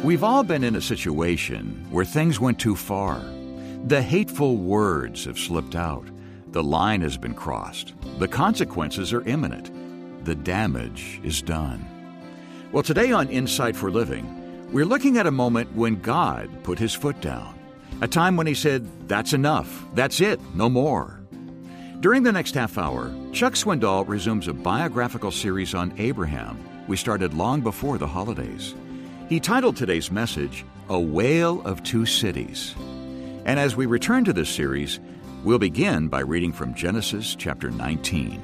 We've all been in a situation where things went too far. The hateful words have slipped out. The line has been crossed. The consequences are imminent. The damage is done. Well, today on Insight for Living, we're looking at a moment when God put his foot down. A time when he said, "That's enough. That's it. No more." During the next half hour, Chuck Swindoll resumes a biographical series on Abraham we started long before the holidays. He titled today's message, A Wail of Two Cities. And as we return to this series, we'll begin by reading from Genesis chapter 19.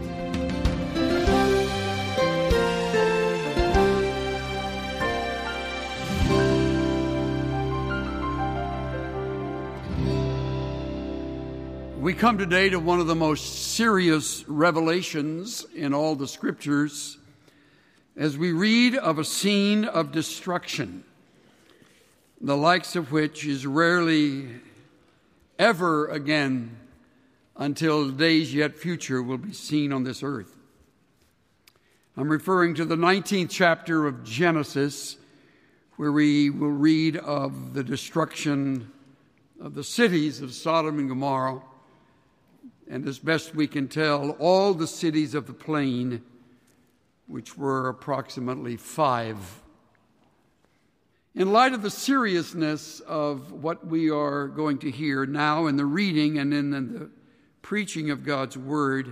We come today to one of the most serious revelations in all the Scriptures as we read of a scene of destruction, the likes of which is rarely ever again until days yet future will be seen on this earth. I'm referring to the 19th chapter of Genesis, where we will read of the destruction of the cities of Sodom and Gomorrah, and as best we can tell, all the cities of the plain, which were approximately 5. In light of the seriousness of what we are going to hear now in the reading and in the preaching of God's Word,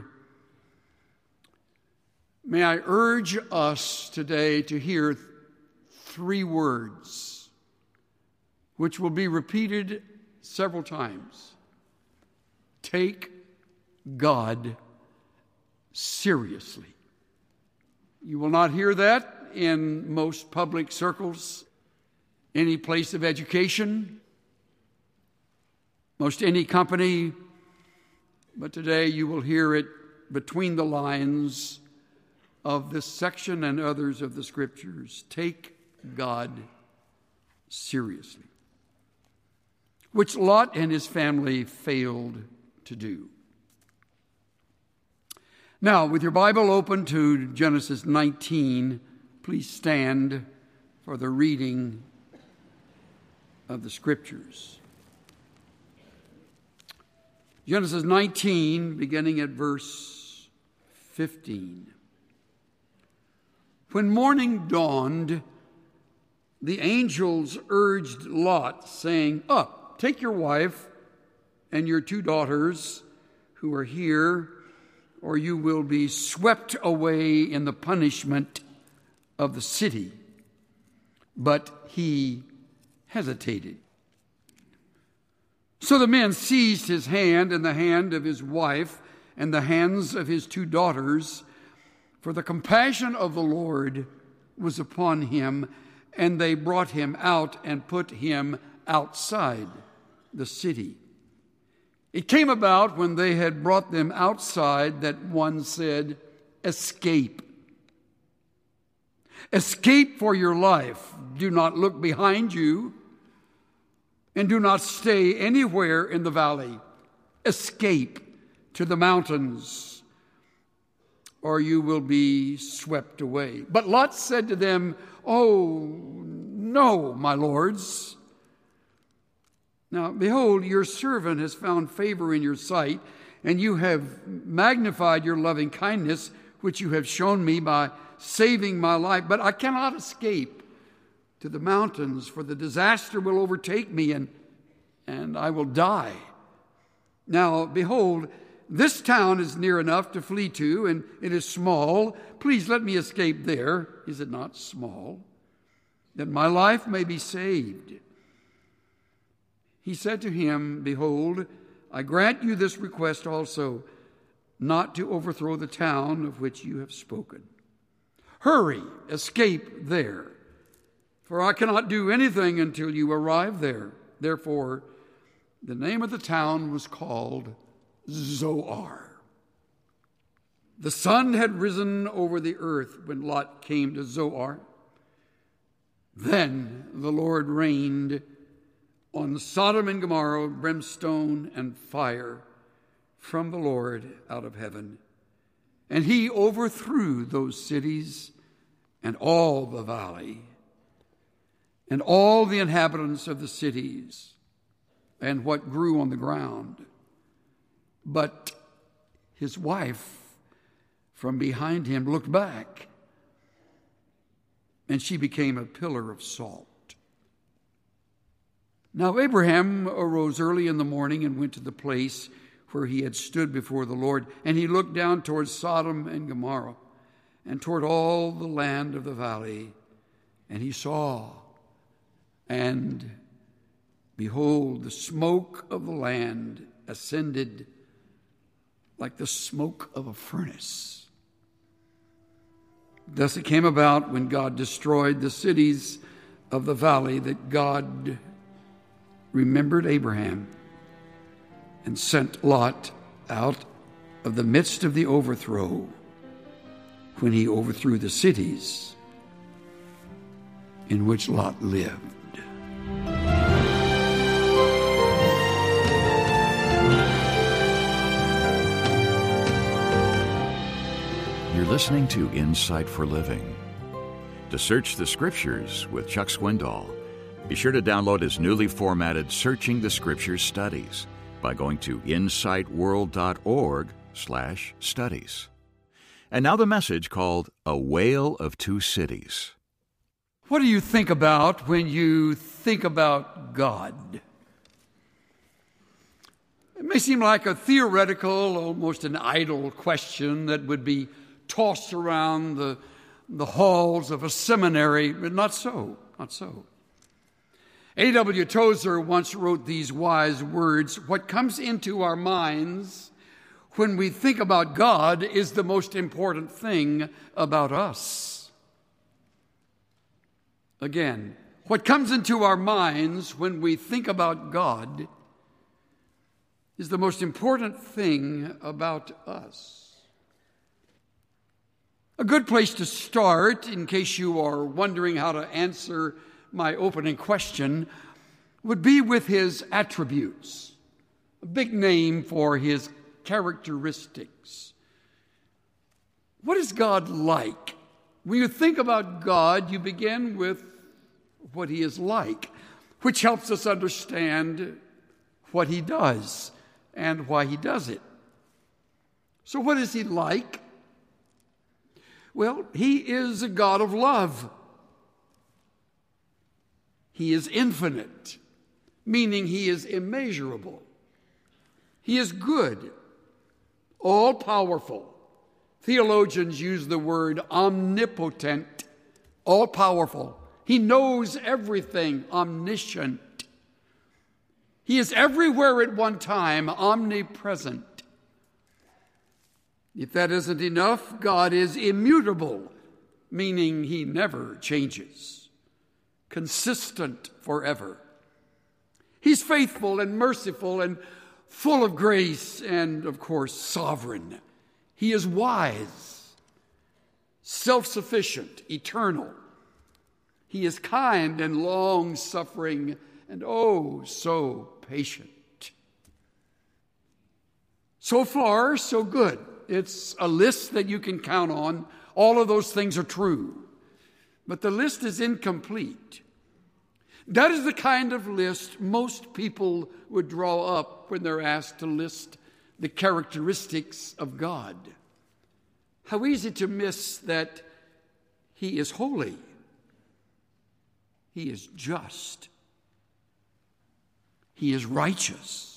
may I urge us today to hear 3 words, which will be repeated several times. Take God seriously. You will not hear that in most public circles, any place of education, most any company, but today you will hear it between the lines of this section and others of the Scriptures. Take God seriously, which Lot and his family failed to do. Now, with your Bible open to Genesis 19, please stand for the reading of the Scriptures. Genesis 19, beginning at verse 15. When morning dawned, the angels urged Lot, saying, "Up, take your wife and your 2 daughters who are here, or you will be swept away in the punishment of the city." But he hesitated. So the men seized his hand and the hand of his wife and the hands of his 2 daughters, for the compassion of the Lord was upon him, and they brought him out and put him outside the city. It came about when they had brought them outside that one said, "Escape. Escape for your life. Do not look behind you, and do not stay anywhere in the valley. Escape to the mountains, or you will be swept away." But Lot said to them, "Oh, no, my lords. Now, behold, your servant has found favor in your sight, and you have magnified your loving kindness, which you have shown me by saving my life. But I cannot escape to the mountains, for the disaster will overtake me, and I will die. Now, behold, this town is near enough to flee to, and it is small. Please let me escape there. Is it not small? That my life may be saved." He said to him, "Behold, I grant you this request also, not to overthrow the town of which you have spoken. Hurry, escape there, for I cannot do anything until you arrive there." Therefore, the name of the town was called Zoar. The sun had risen over the earth when Lot came to Zoar. Then the Lord rained on Sodom and Gomorrah brimstone and fire from the Lord out of heaven. And he overthrew those cities and all the valley. and all the inhabitants of the cities, and what grew on the ground. But his wife from behind him looked back, and she became a pillar of salt. Now Abraham arose early in the morning and went to the place where he had stood before the Lord, and he looked down toward Sodom and Gomorrah and toward all the land of the valley, and he saw, and behold, the smoke of the land ascended like the smoke of a furnace. Thus it came about, when God destroyed the cities of the valley, that God remembered Abraham and sent Lot out of the midst of the overthrow, when he overthrew the cities in which Lot lived. You're listening to Insight for Living. To search the Scriptures with Chuck Swindoll, be sure to download his newly formatted Searching the Scriptures studies by going to insightworld.org/studies. And now the message called A Wail of Two Cities. What do you think about when you think about God? It may seem like a theoretical, almost an idle question that would be tossed around the halls of a seminary, but not so, not so. A.W. Tozer once wrote these wise words: "What comes into our minds when we think about God is the most important thing about us." Again, what comes into our minds when we think about God is the most important thing about us. A good place to start, in case you are wondering how to answer my opening question, would be with his attributes, a big name for his characteristics. What is God like? When you think about God, you begin with what he is like, which helps us understand what he does and why he does it. So what is he like? Well, he is a God of love. He is infinite, meaning he is immeasurable. He is good, all-powerful. Theologians use the word omnipotent, all-powerful. He knows everything, omniscient. He is everywhere at one time, omnipresent. If that isn't enough, God is immutable, meaning he never changes, consistent forever. He's faithful and merciful and full of grace and, of course, sovereign. He is wise, self-sufficient, eternal. He is kind and long-suffering and oh, so patient. So far, so good. It's a list that you can count on. All of those things are true. But the list is incomplete. That is the kind of list most people would draw up when they're asked to list the characteristics of God. How easy to miss that he is holy. He is just. He is righteous.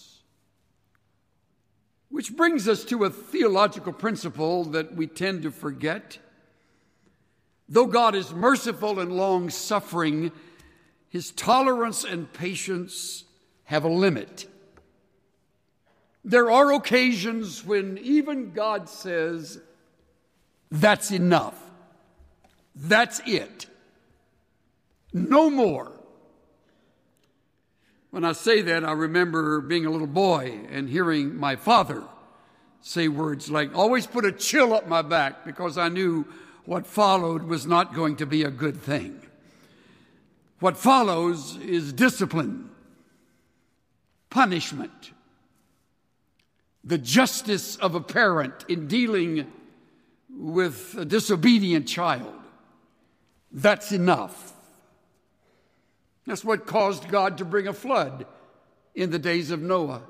Which brings us to a theological principle that we tend to forget. Though God is merciful and long-suffering, his tolerance and patience have a limit. There are occasions when even God says, "That's enough. That's it. No more." When I say that, I remember being a little boy and hearing my father say words like, always put a chill up my back, because I knew what followed was not going to be a good thing. What follows is discipline, punishment, the justice of a parent in dealing with a disobedient child. That's enough. That's what caused God to bring a flood in the days of Noah.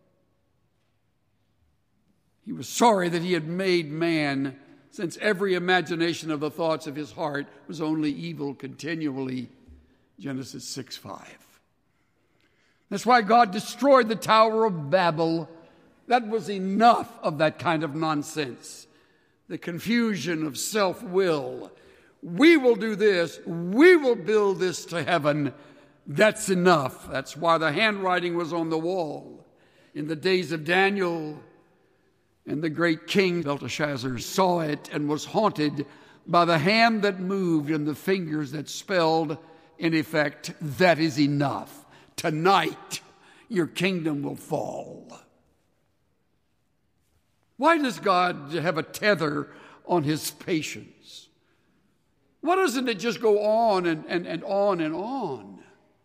He was sorry that he had made man, since every imagination of the thoughts of his heart was only evil continually. Genesis 6:5. That's why God destroyed the Tower of Babel. That was enough of that kind of nonsense. The confusion of self-will. We will do this. We will build this to heaven. That's enough. That's why the handwriting was on the wall. In the days of Daniel, and the great king Belteshazzar saw it and was haunted by the hand that moved and the fingers that spelled, in effect, that is enough. Tonight, your kingdom will fall. Why does God have a tether on his patience? Why doesn't it just go on and on and on?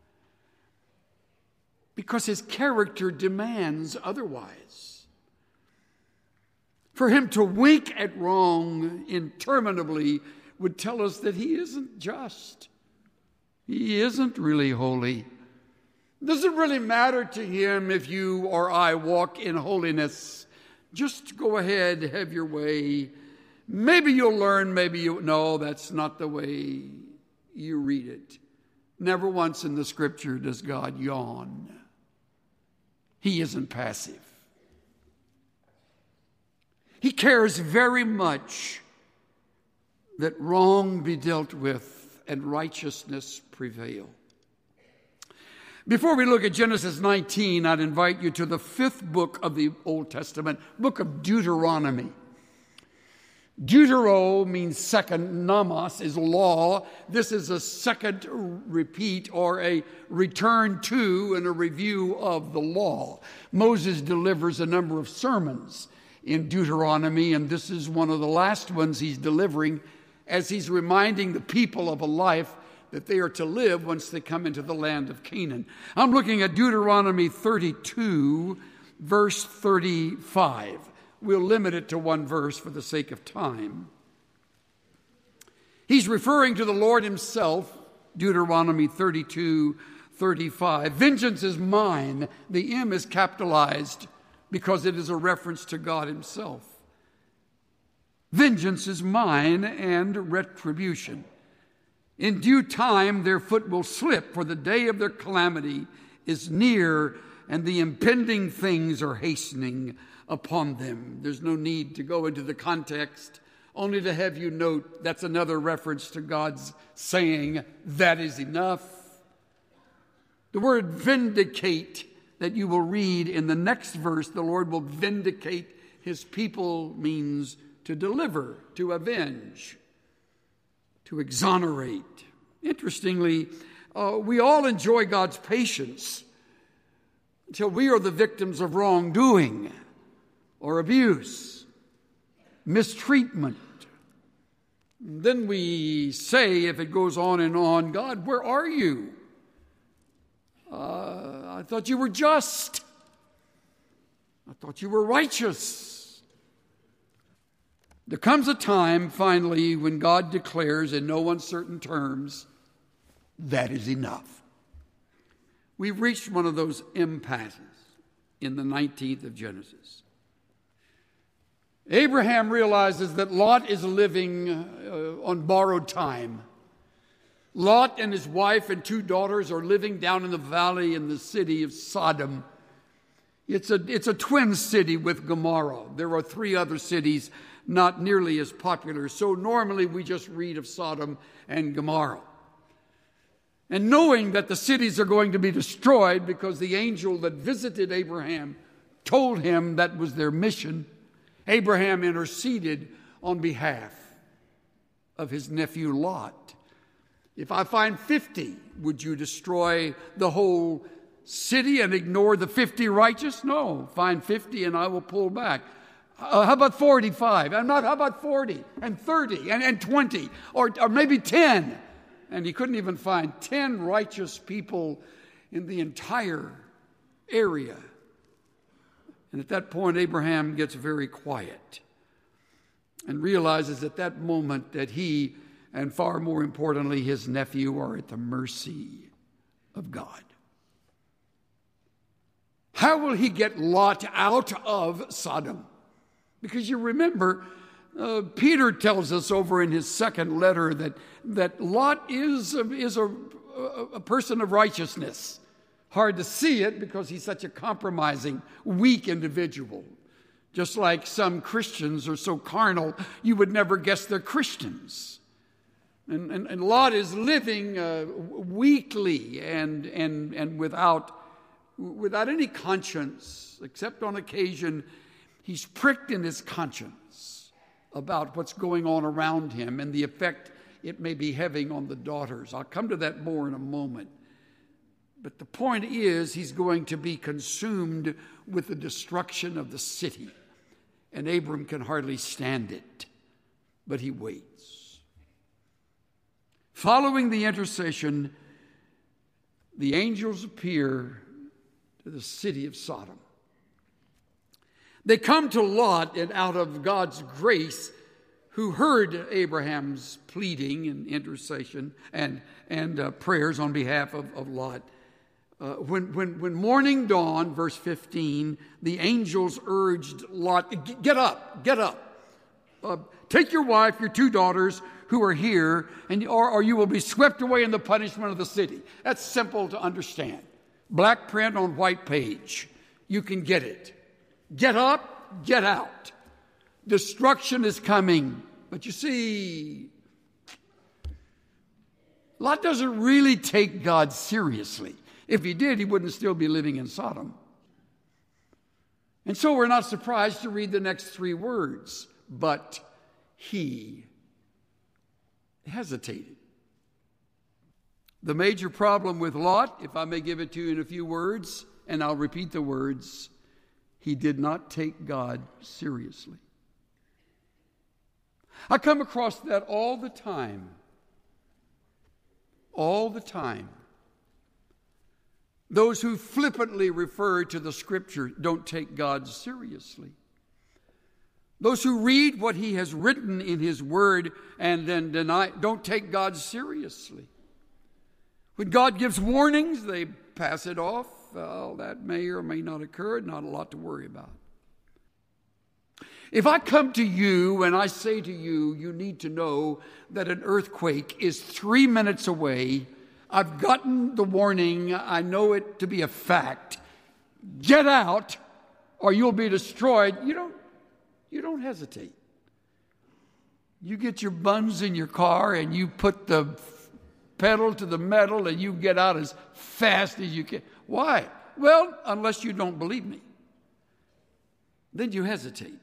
Because his character demands otherwise. For him to wink at wrong interminably would tell us that he isn't just. He isn't really holy. It doesn't really matter to him if you or I walk in holiness. Just go ahead, have your way. Maybe you'll learn, maybe you... No, that's not the way you read it. Never once in the scripture does God yawn. He isn't passive. He cares very much that wrong be dealt with and righteousness prevail. Before we look at Genesis 19, I'd invite you to the 5th book of the Old Testament, book of Deuteronomy. Deutero means second, nomos is law. This is a second repeat or a return to and a review of the law. Moses delivers a number of sermons in Deuteronomy, and this is one of the last ones he's delivering as he's reminding the people of a life that they are to live once they come into the land of Canaan. I'm looking at Deuteronomy 32, verse 35. We'll limit it to one verse for the sake of time. He's referring to the Lord himself, Deuteronomy 32, 35. Vengeance is mine. The M is capitalized because it is a reference to God himself. Vengeance is mine and retribution. In due time their foot will slip, for the day of their calamity is near, and the impending things are hastening upon them. There's no need to go into the context, only to have you note that's another reference to God's saying, that is enough. The word vindicate that you will read in the next verse, the Lord will vindicate his people, means to deliver, to avenge, to exonerate. Interestingly, we all enjoy God's patience until we are the victims of wrongdoing or abuse, mistreatment. And then we say, if it goes on and on, God, where are you? I thought you were just. I thought you were righteous. There comes a time, finally, when God declares in no uncertain terms, that is enough. We've reached one of those impasses in the 19th of Genesis. Abraham realizes that Lot is living on borrowed time. Lot and his wife and 2 daughters are living down in the valley in the city of Sodom. It's a twin city with Gomorrah. There are 3 other cities not nearly as popular. So normally we just read of Sodom and Gomorrah. And knowing that the cities are going to be destroyed because the angel that visited Abraham told him that was their mission, Abraham interceded on behalf of his nephew Lot. If I find 50, would you destroy the whole city and ignore the 50 righteous? No, find 50 and I will pull back. How about 45? How about 40 and 30 and 20 or maybe 10? And he couldn't even find 10 righteous people in the entire area. And at that point, Abraham gets very quiet and realizes at that moment that he, and far more importantly, his nephew, are at the mercy of God. How will he get Lot out of Sodom? Because you remember, Peter tells us over in his second letter that Lot is a person of righteousness. Hard to see it because he's such a compromising, weak individual. Just like some Christians are so carnal, you would never guess they're Christians. And Lot is living weakly and without any conscience, except on occasion he's pricked in his conscience about what's going on around him and the effect it may be having on the daughters. I'll come to that more in a moment. But the point is, he's going to be consumed with the destruction of the city. And Abram can hardly stand it, but he waits. Following the intercession, the angels appear to the city of Sodom. They come to Lot, and out of God's grace, who heard Abraham's pleading and intercession and prayers on behalf of Lot. When morning dawned, verse 15, the angels urged Lot, get up. Take your wife, your two daughters who are here, or you will be swept away in the punishment of the city. That's simple to understand. Black print on white page. You can get it. Get up, get out. Destruction is coming. But you see, Lot doesn't really take God seriously. If he did, he wouldn't still be living in Sodom. And so we're not surprised to read the next three words. But he hesitated. The major problem with Lot, if I may give it to you in a few words, and I'll repeat the words, he did not take God seriously. I come across that all the time. All the time. Those who flippantly refer to the Scripture don't take God seriously. Those who read what he has written in his word and then don't take God seriously. When God gives warnings, they pass it off. Well, that may or may not occur. Not a lot to worry about. If I come to you and I say to you, you need to know that an earthquake is 3 minutes away, I've gotten the warning, I know it to be a fact. Get out or you'll be destroyed. You don't hesitate. You get your buns in your car and you put the pedal to the metal and you get out as fast as you can. Why? Well, unless you don't believe me. Then you hesitate.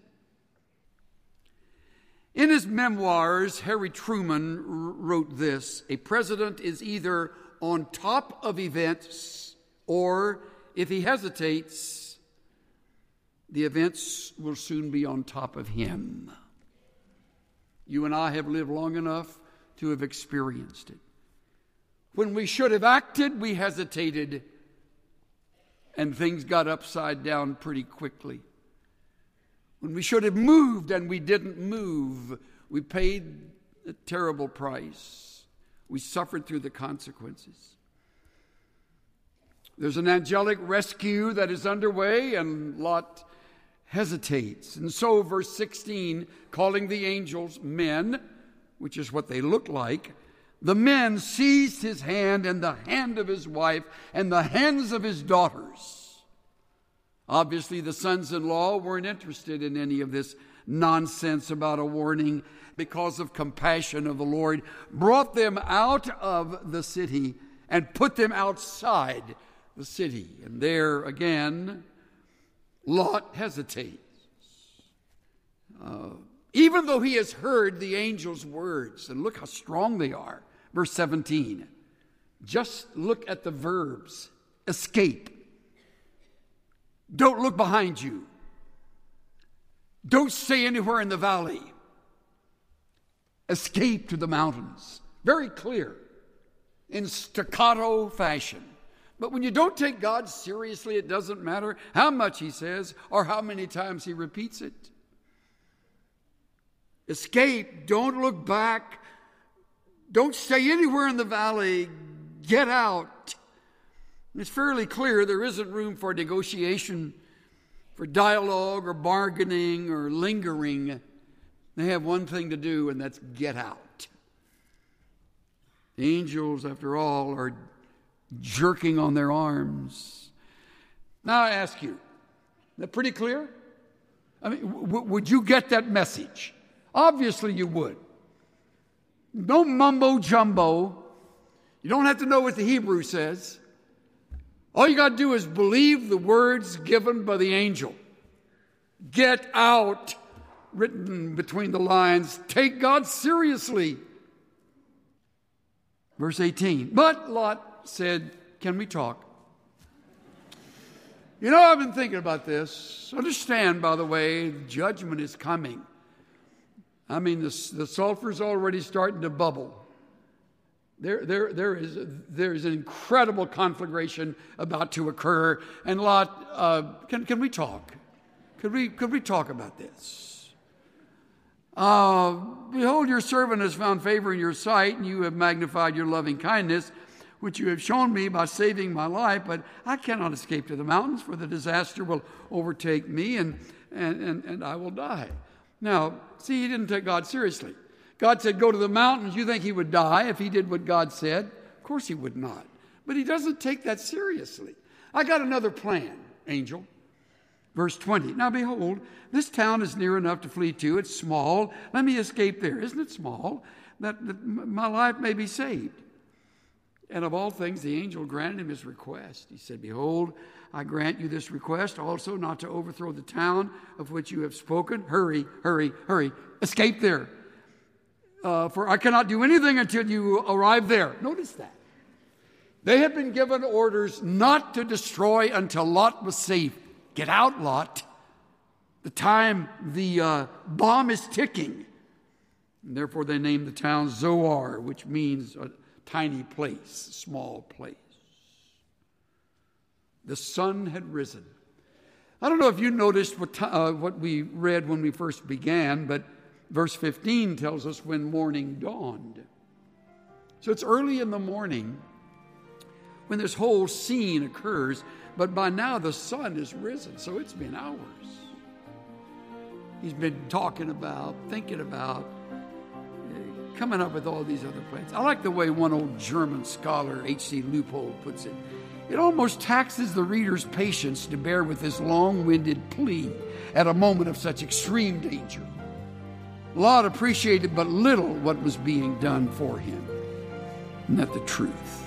In his memoirs, Harry Truman wrote this: a president is either on top of events, or if he hesitates, the events will soon be on top of him. You and I have lived long enough to have experienced it. When we should have acted, we hesitated, and things got upside down pretty quickly. When we should have moved and we didn't move, we paid a terrible price. We suffered through the consequences. There's an angelic rescue that is underway, and Lot hesitates. And so, verse 16, calling the angels men, which is what they look like, the men seized his hand and the hand of his wife and the hands of his daughters. Obviously, the sons-in-law weren't interested in any of this nonsense about a warning, because of compassion of the Lord, brought them out of the city and put them outside the city. And there again, Lot hesitates. Even though he has heard the angel's words, and look how strong they are. Verse 17, just look at the verbs. Escape. Don't look behind you. Don't stay anywhere in the valley. Escape to the mountains. Very clear, in staccato fashion. But when you don't take God seriously, it doesn't matter how much he says or how many times he repeats it. Escape. Don't look back. Don't stay anywhere in the valley. Get out. It's fairly clear there isn't room for negotiation, for dialogue or bargaining or lingering. They have one thing to do, and that's get out. The angels, after all, are jerking on their arms. Now I ask you, is that pretty clear? I mean, would you get that message? Obviously you would. No mumbo jumbo. You don't have to know what the Hebrew says. All you got to do is believe the words given by the angel. Get out, written between the lines. Take God seriously. Verse 18. But Lot said, can we talk? You know, I've been thinking about this. Understand, by the way, judgment is coming. I mean, the sulfur's already starting to bubble. There is an incredible conflagration about to occur. And Lot, can we talk? Could we talk about this? Behold, your servant has found favor in your sight, and you have magnified your loving kindness, which you have shown me by saving my life. But I cannot escape to the mountains, for the disaster will overtake me, and I will die. Now, see, he didn't take God seriously. God said, go to the mountains. You think he would die if he did what God said? Of course he would not. But he doesn't take that seriously. I got another plan, angel. Verse 20. Now behold, this town is near enough to flee to. It's small. Let me escape there. Isn't it small? That my life may be saved. And of all things, the angel granted him his request. He said, behold, I grant you this request also, not to overthrow the town of which you have spoken. Hurry, hurry, hurry. Escape there. For I cannot do anything until you arrive there. Notice that. They had been given orders not to destroy until Lot was safe. Get out, Lot. The bomb is ticking. And therefore they named the town Zoar, which means a tiny place, small place. The sun had risen. I don't know if you noticed what we read when we first began, but verse 15 tells us when morning dawned. So it's early in the morning when this whole scene occurs, but by now the sun has risen, so it's been hours. He's been thinking about, coming up with all these other plans. I like the way one old German scholar, H.C. Leupold, puts it. It almost taxes the reader's patience to bear with this long-winded plea at a moment of such extreme danger. Lot appreciated but little what was being done for him. Isn't that the truth?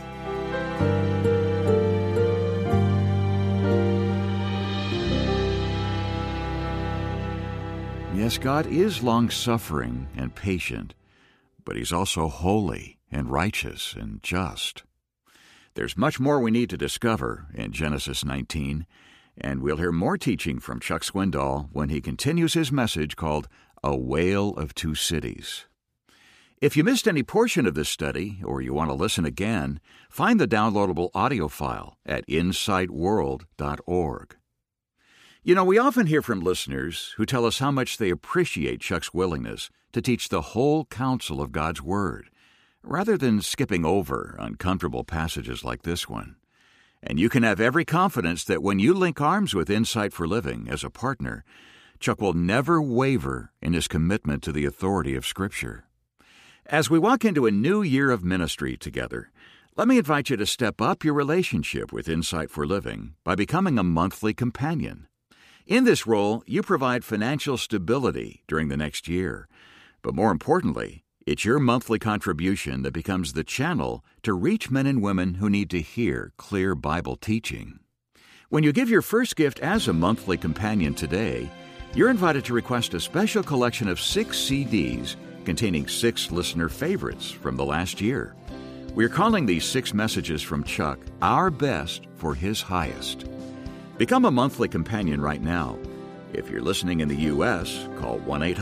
Yes, God is long-suffering and patient, but he's also holy and righteous and just. There's much more we need to discover in Genesis 19, and we'll hear more teaching from Chuck Swindoll when he continues his message called A Wail of Two Cities. If you missed any portion of this study, or you want to listen again, find the downloadable audio file at insightworld.org. You know, we often hear from listeners who tell us how much they appreciate Chuck's willingness to teach the whole counsel of God's Word, rather than skipping over uncomfortable passages like this one. And you can have every confidence that when you link arms with Insight for Living as a partner, Chuck will never waver in his commitment to the authority of Scripture. As we walk into a new year of ministry together, let me invite you to step up your relationship with Insight for Living by becoming a monthly companion. In this role, you provide financial stability during the next year. But more importantly, it's your monthly contribution that becomes the channel to reach men and women who need to hear clear Bible teaching. When you give your first gift as a monthly companion today, you're invited to request a special collection of 6 CDs containing 6 listener favorites from the last year. We're calling these 6 messages from Chuck Our Best for His Highest. Become a monthly companion right now. If you're listening in the U.S., call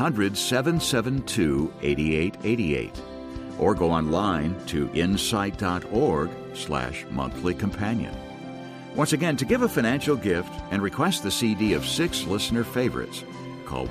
1-800-772-8888 or go online to insight.org/monthlycompanion. Once again, to give a financial gift and request the CD of 6 listener favorites, call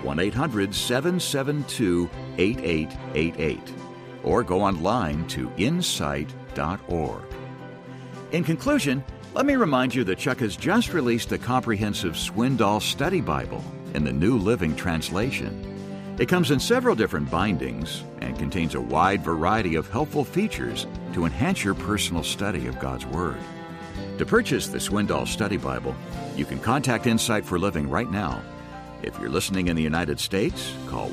1-800-772-8888 or go online to insight.org. In conclusion, Let me remind you that Chuck has just released the comprehensive Swindoll Study Bible in the New Living Translation. It comes in several different bindings and contains a wide variety of helpful features to enhance your personal study of God's Word. To purchase the Swindoll Study Bible, you can contact Insight for Living right now. If you're listening in the United States, call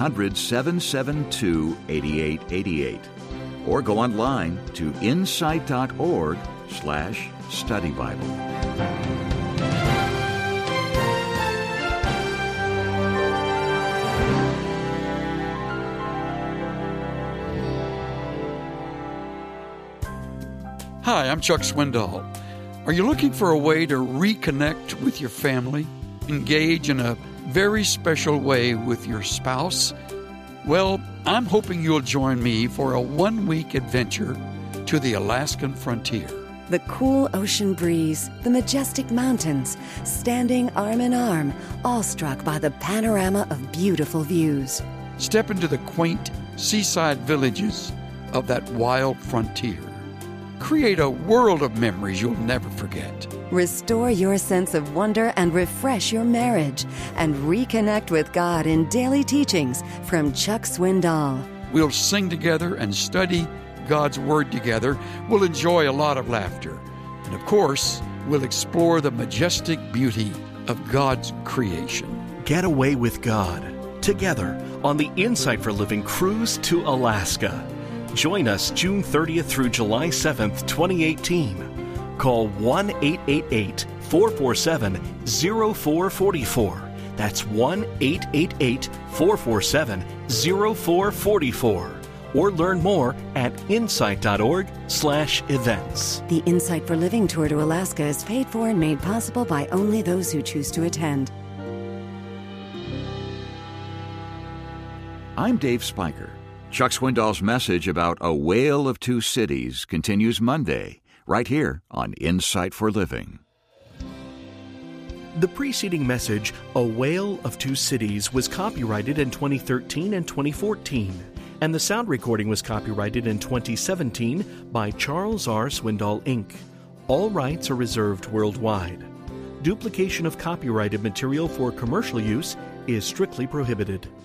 1-800-772-8888 or go online to insight.org/study Bible. Hi, I'm Chuck Swindoll. Are you looking for a way to reconnect with your family, engage in a very special way with your spouse? Well, I'm hoping you'll join me for a one-week adventure to the Alaskan frontier. The cool ocean breeze, the majestic mountains, standing arm in arm, awestruck by the panorama of beautiful views. Step into the quaint seaside villages of that wild frontier. Create a world of memories you'll never forget. Restore your sense of wonder and refresh your marriage, and reconnect with God in daily teachings from Chuck Swindoll. We'll sing together and study God's Word together. We'll enjoy a lot of laughter. And of course, we'll explore the majestic beauty of God's creation. Get away with God together on the Insight for Living cruise to Alaska. Join us June 30th through July 7th, 2018. Call 1-888-447-0444. That's 1-888-447-0444. Or learn more at insight.org/events. The Insight for Living Tour to Alaska is paid for and made possible by only those who choose to attend. I'm Dave Spiker. Chuck Swindoll's message about A Whale of Two Cities continues Monday, right here on Insight for Living. The preceding message, A Whale of Two Cities, was copyrighted in 2013 and 2014, and the sound recording was copyrighted in 2017 by Charles R. Swindoll, Inc. All rights are reserved worldwide. Duplication of copyrighted material for commercial use is strictly prohibited.